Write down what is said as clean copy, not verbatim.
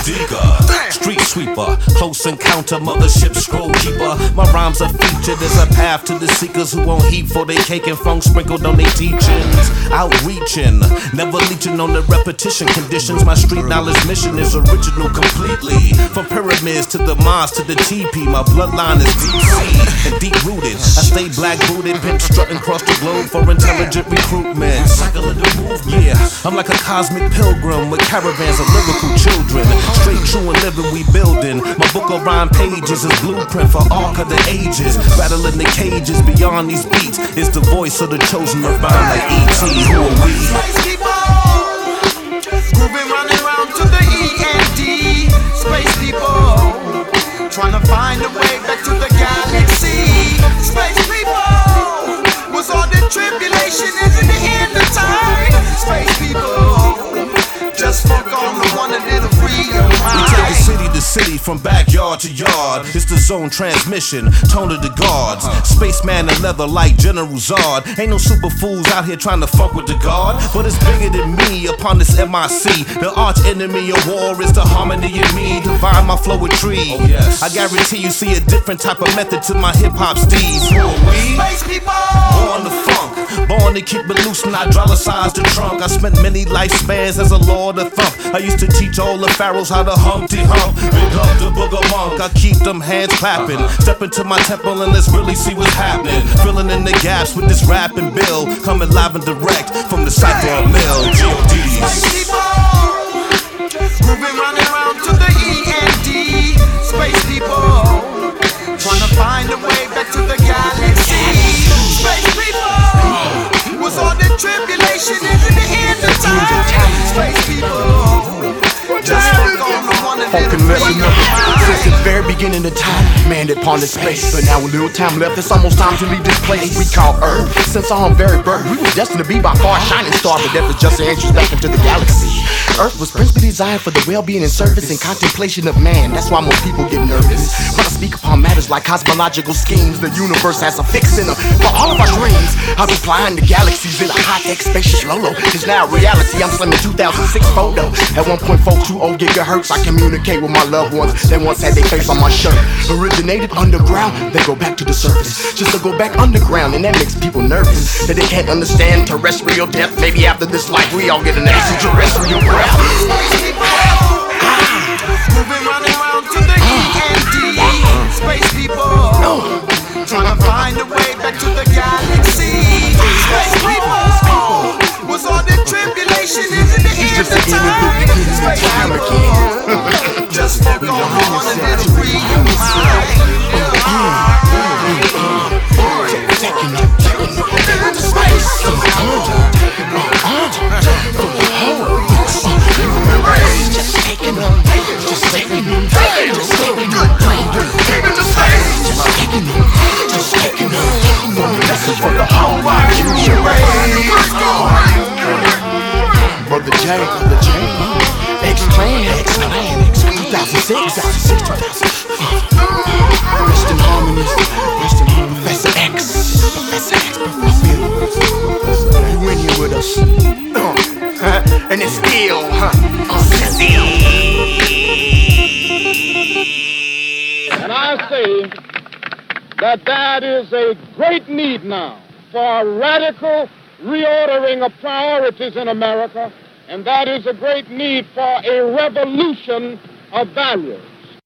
Diga, street sweeper, close encounter, mothership scroll keeper. My rhymes are featured as a path to the seekers who won't heap for they cake and funk sprinkled on their teachings. Outreaching, never leeching on the repetition conditions. My street knowledge mission is original completely. From pyramids to the mosque to the teepee, my bloodline is deep sea and deep rooted. I stay black booted, pimp strutting across the globe for intelligent recruitment. Cycle of the movement. Yeah, I'm like a cosmic pilgrim with caravans of lyrical children. Straight true and living we building. My book of rhyme pages is blueprint for arc of the ages. Battling the cages beyond these beats. It's the voice of the chosen of rhyme like E.T. Who are we? Space people, moving round and round to the E.N.D. Space people, trying to find a way back to the galaxy. Space people, was all the tribulation isn't the end of time. Space people, just fuck on the one a little free your mind. We take the city to city, from backyard to yard. It's the zone transmission, tone of the guards. Spaceman and leather like General Zod. Ain't no super fools out here trying to fuck with the guard, but it's bigger than me upon this MIC. The arch enemy of war is the harmony in me. Divine my flow with trees. Oh, yes. I guarantee you see a different type of method to my hip hop steeds. Who are we? Space people, Born to funk, born to keep it loose and hydraulize the trunk. I spent many lifespans as a lord of thump. I used to teach all the pharaohs how to Humpty Hump. Big up the booger monk, I keep them hands clapping. Step into my temple and let's really see what's happening. Filling in the gaps with this rapping bill, coming live and direct from the Cypher Mill. G.O.D.s. space people, moving round and round to the E.N.D. Space people, trying to find a way back to the galaxy. Space people, was all the tribulation isn't the end of time. Space people, just fuck on the one that didn't free your mind. Since the very beginning of time, man upon this space. But now a little time left, it's almost time to leave this place we call Earth. Since our very birth, we were destined to be by far a shining star, but death is just an entrance back into the galaxy. Earth was principally designed for the well-being and service and contemplation of man. That's why most people get nervous when I speak upon matters like cosmological schemes. The universe has a fix in them for all of our dreams. I'll be flying the galaxies in a high-tech spacious Lolo. It's now reality, I'm slimming 2006 photo. At 1.42 gigahertz, I communicate with my loved ones that once had their face on my shirt. Originated underground, they go back to the surface. Just to go back underground, and that makes people nervous. That they can't understand terrestrial death. Maybe after this life, we all get an extraterrestrial breath. Space people, moving round and round to the E.N.D. Space people, trying to find a way back to the galaxy. Space people, was all the tribulation isn't the end of time. Space people, just fuck on the one that didn't free your mind. Taking it to space. Just taking them, just taking them, just taking them, just taking them. Message for the whole wide universe. Brother J, X-Clan, 2006, 2006. Rest in harmony, Professor X, you in here with us, and it's still, And I say that is a great need now for a radical reordering of priorities in America, and that is a great need for a revolution of values.